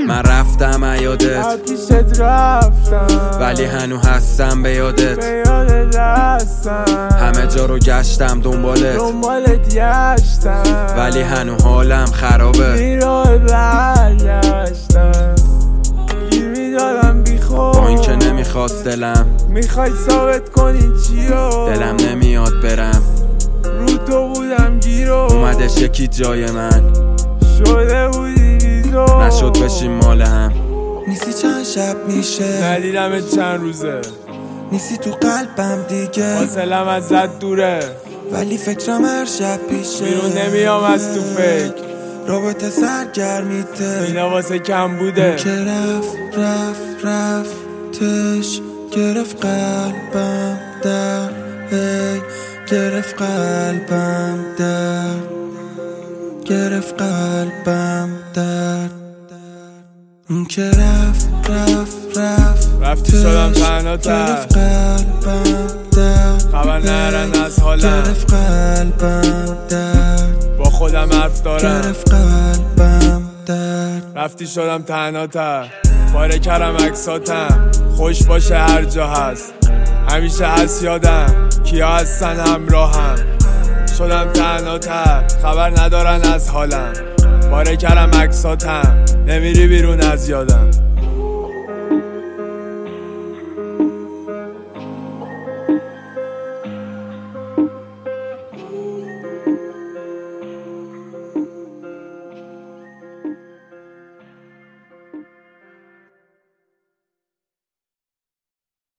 من رفتم ایادت پیشت رفتم ولی هنو هستم به یادت همه جا رو گشتم دنبالت گشتم ولی هنو حالم خرابه بیراه برگشتم گیر میدادم بی خود با این که نمیخواست دلم میخوای ثابت کنی چیو دلم نمیاد برم رو تو بودم گیرو اومدش یکی جای من شده بودی بیزو نشد بشیم مال هم نیستی چند شب میشه ندیدمت چند روزه نیستی تو قلبم دیگه فاصلم ازت دوره ولی فکرم هر شب پیشه بیرون نمیام از تو فکر رابطه سرگرمیته اینا واسه کم بوده که رفتش گرفت قلبم در گرفت قلبم در گرفت قلبم در اون که رفتی شدم تنها گرفت قلبم در خبر نرن از حالم گرفت قلبم در با خودم حرف دارم گرفت قلبم در رفتی شدم تنها تر پاره کردم عکساتم خوش باشه هر جا هست همیشه هست یادم کیا هستن همراهم شدم تنها تر خبر ندارن از حالم پاره کردم عکساتم نمیری بیرون از یادم